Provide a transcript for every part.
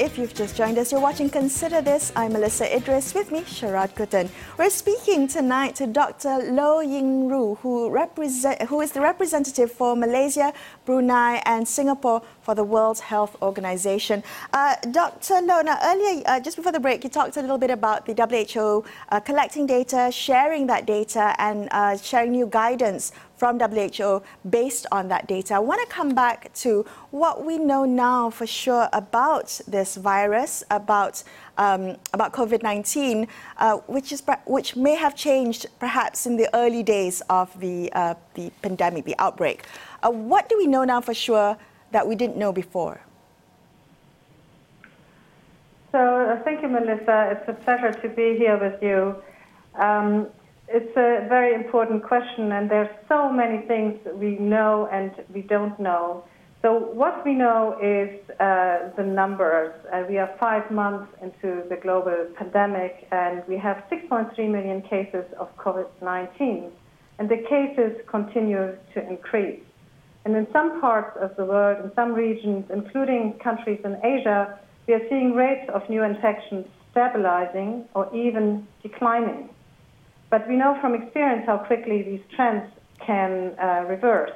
If you've just joined us, you're watching Consider This. I'm Melissa Idris, with me, Sharad Kutan. We're speaking tonight to Dr. Loh Ying Roo, who is the representative for Malaysia, Brunei and Singapore for the World Health Organization. Dr. Loh, now earlier, just before the break, you talked a little bit about the WHO collecting data, sharing that data and sharing new guidance from WHO based on that data. I want to come back to what we know now for sure about this virus, about COVID-19, which may have changed perhaps in the early days of the pandemic, the outbreak. What do we know now for sure that we didn't know before? So thank you, Melissa. It's a pleasure to be here with you. It's a very important question, and there's so many things we know and we don't know. So what we know is the numbers. We are 5 months into the global pandemic, and we have 6.3 million cases of COVID-19, and the cases continue to increase. And in some parts of the world, in some regions, including countries in Asia, we are seeing rates of new infections stabilizing or even declining. But we know from experience how quickly these trends can reverse.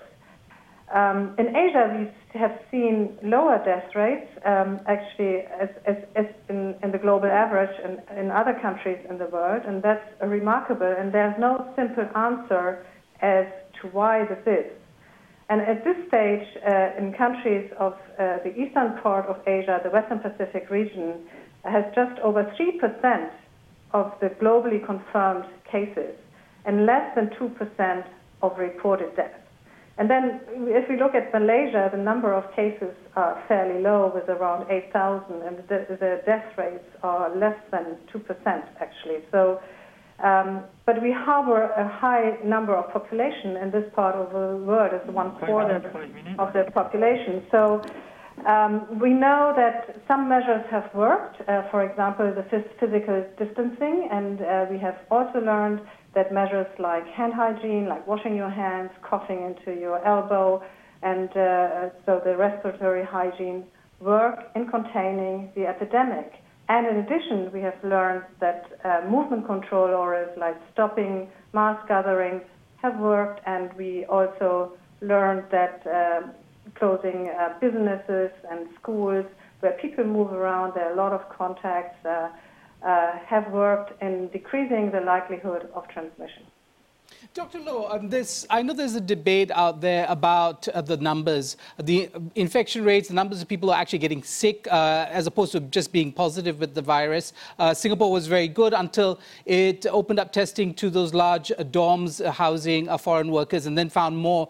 In Asia, we have seen lower death rates, actually, as in the global average and in other countries in the world, and that's remarkable. And there's no simple answer as to why this is. And at this stage, in countries of the eastern part of Asia, the Western Pacific region has just over 3% of the globally confirmed cases and less than 2% of reported deaths. And then if we look at Malaysia, the number of cases are fairly low with around 8,000, and the death rates are less than 2% actually. So, but we harbor a high number of population in this part of the world, as 1/4 of the population. So we know that some measures have worked, for example, the physical distancing, and we have also learned that measures like hand hygiene, like washing your hands, coughing into your elbow, and so the respiratory hygiene work in containing the epidemic. And in addition, we have learned that movement control orders like stopping mass gatherings have worked, and we also learned that closing businesses and schools where people move around, there are a lot of contacts, have worked in decreasing the likelihood of transmission. Dr. Loh, I know there's a debate out there about the numbers, the infection rates, the numbers of people who are actually getting sick, as opposed to just being positive with the virus. Singapore was very good until it opened up testing to those large dorms housing foreign workers, and then found more.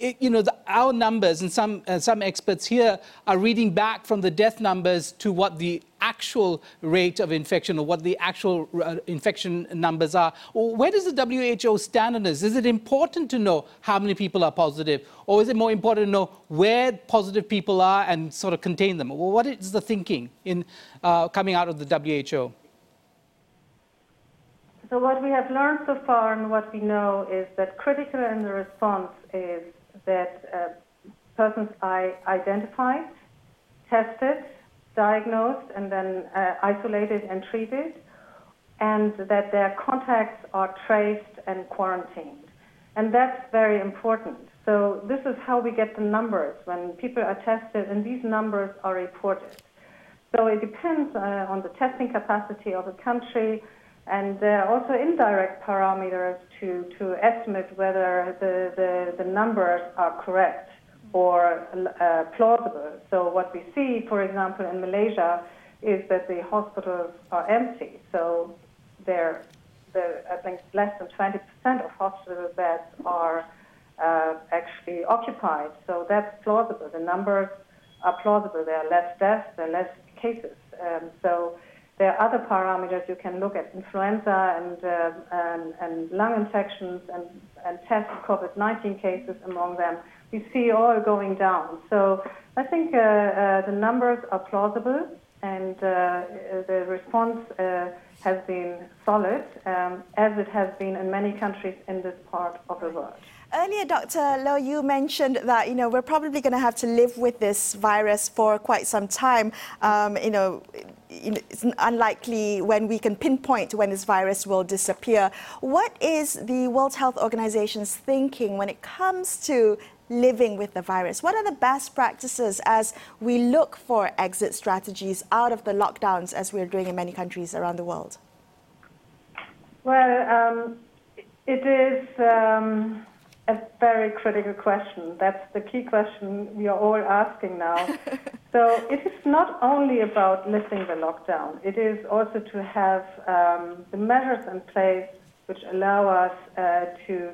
Our numbers, and some experts here are reading back from the death numbers to what the actual rate of infection or what the actual infection numbers are. Where does the WHO stand on this? Is it important to know how many people are positive, or is it more important to know where positive people are and sort of contain them? What is the thinking in coming out of the WHO? So what we have learned so far and what we know is that critical in the response is that persons are identified, tested, diagnosed, and then isolated and treated, and that their contacts are traced and quarantined. And that's very important. So this is how we get the numbers when people are tested, and these numbers are reported. So it depends on the testing capacity of a country, and there are also indirect parameters to estimate whether the numbers are correct or plausible. So what we see, for example, in Malaysia, is that the hospitals are empty. So I think less than 20% of hospital beds are actually occupied. So that's plausible. The numbers are plausible. There are less deaths, there are less cases. So there are other parameters. You can look at influenza and lung infections and test COVID-19 cases among them. We see all going down. So I think the numbers are plausible, and the response has been solid, as it has been in many countries in this part of the world. Earlier, Dr. Loh, you mentioned that, we're probably going to have to live with this virus for quite some time. It's unlikely when we can pinpoint when this virus will disappear. What is the World Health Organization's thinking when it comes to living with the virus? What are the best practices as we look for exit strategies out of the lockdowns as we're doing in many countries around the world? Well, it is a very critical question. That's the key question we are all asking now. So it is not only about lifting the lockdown. It is also to have the measures in place which allow us to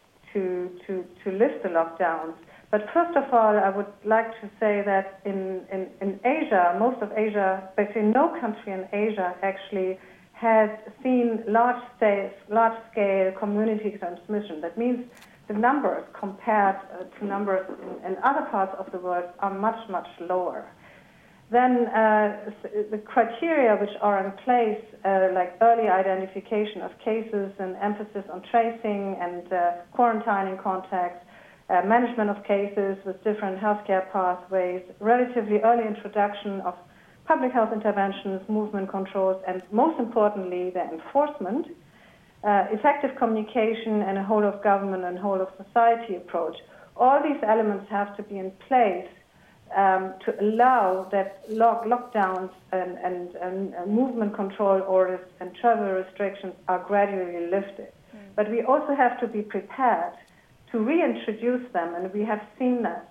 lift the lockdowns. But first of all, I would like to say that in Asia, most of Asia, basically no country in Asia actually has seen large-scale community transmission. That means the numbers compared to numbers in other parts of the world are much, much lower. Then the criteria which are in place, like early identification of cases and emphasis on tracing and quarantining contacts, management of cases with different healthcare pathways, relatively early introduction of public health interventions, movement controls, and most importantly, the enforcement, effective communication, and a whole of government and whole of society approach. All these elements have to be in place to allow that lockdowns and movement control orders and travel restrictions are gradually lifted. But we also have to be prepared to reintroduce them, and we have seen that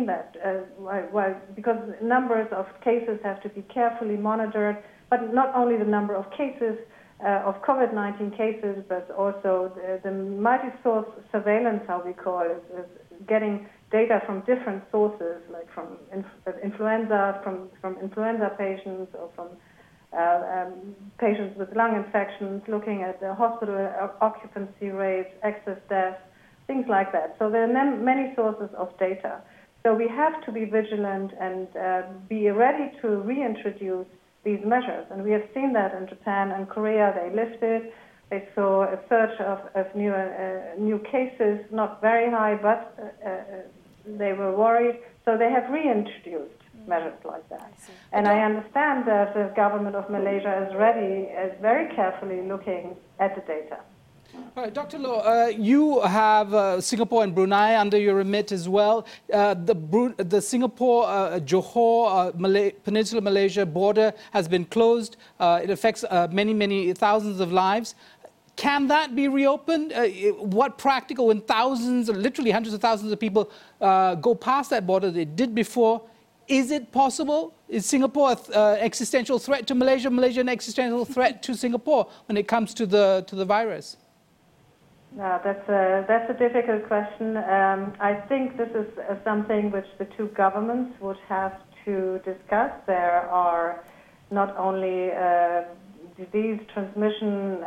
because numbers of cases have to be carefully monitored, but not only the number of cases, of COVID-19 cases, but also the multi-source surveillance, how we call it, is getting data from different sources, like from influenza, from influenza patients, or from patients with lung infections, looking at the hospital occupancy rates, excess deaths, things like that. So there are many sources of data. So we have to be vigilant and be ready to reintroduce these measures. And we have seen that in Japan and Korea. They lifted. They saw a surge of new cases, not very high, but they were worried. So they have reintroduced measures like that. And I understand that the government of Malaysia is very carefully looking at the data. All right, Dr. Loh, you have Singapore and Brunei under your remit as well. The Singapore-Johor Peninsula Malaysia border has been closed. It affects many thousands of lives. Can that be reopened? What practical, when thousands, literally hundreds of thousands of people go past that border they did before? Is it possible? Is Singapore an existential threat to Malaysia? Malaysia an existential threat to Singapore when it comes to the virus? No, that's a difficult question. I think this is something which the two governments would have to discuss. There are not only disease transmission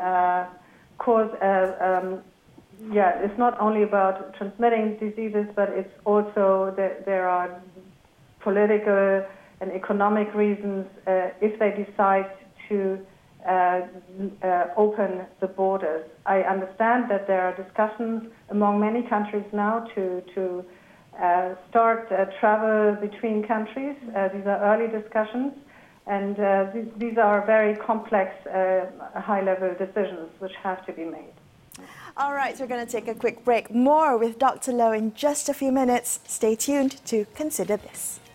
it's not only about transmitting diseases, but it's also there are political and economic reasons if they decide to open the borders. I understand that there are discussions among many countries now to start travel between countries. These are early discussions, and these are very complex, high-level decisions which have to be made. All right, so we're going to take a quick break. More with Dr. Loh in just a few minutes. Stay tuned to Consider This.